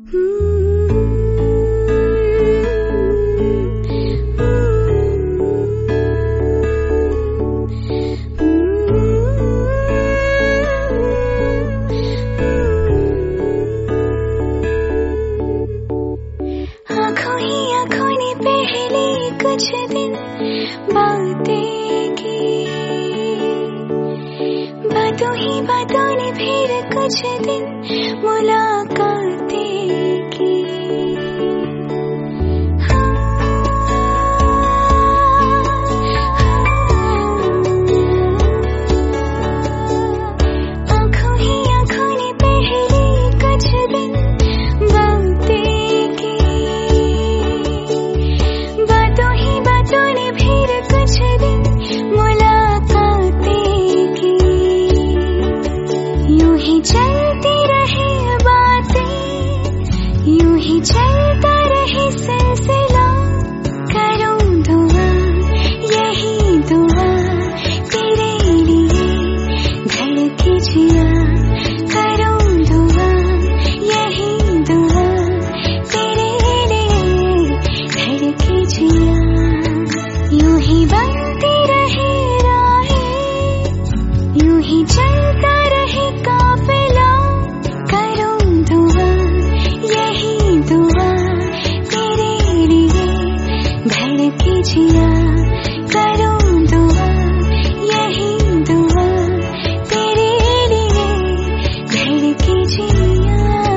आँखों ने पहले कुछ दिन बातें की, बातों ही बातों ने फिर कुछ दिन मुलाकातें की। आँखों ने पहले कुछ दिन बातें की, बातों ही बातों ने फिर कुछ दिन मुलाकातें की। यूं ही चलती रही बातें, यूं ही चलता रही सिलसिला। करूं दुआ, यही दुआ तेरे लिए धड़के जिया। करूं दुआ, यही दुआ तेरे लिए धड़के जिया। यूं ही बनती रही राहें, यूं ही चलता रहे काफिला। करूं दुआ, यही दुआ तेरे लिए धड़के जिया। करूं दुआ, यही दुआ तेरे लिए धड़के जिया।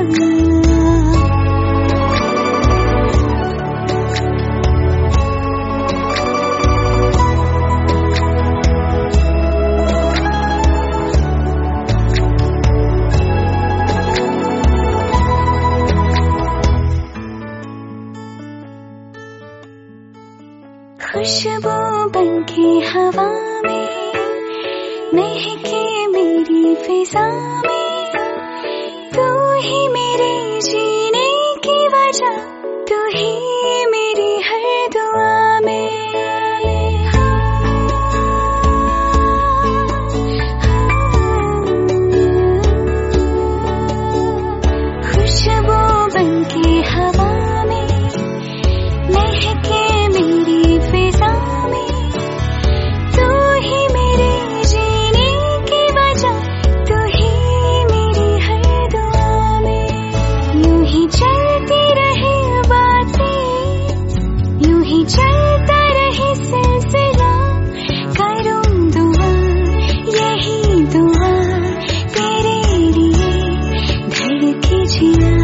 खुशबू बनके हवा में महके मेरी फिजा में। तू ही मेरे जीने की वजह, तू ही मेरी हर दुआ में। खुशबू बनके हवा में महके मेरी फिजा में। तू ही मेरे जीने की वजह, तू ही मेरी हर दुआ में। यूं ही चलती रही बातें, यूं ही चलता रही सिलसिला। करूं दुआ, यही दुआ तेरे लिए धड़के जिया।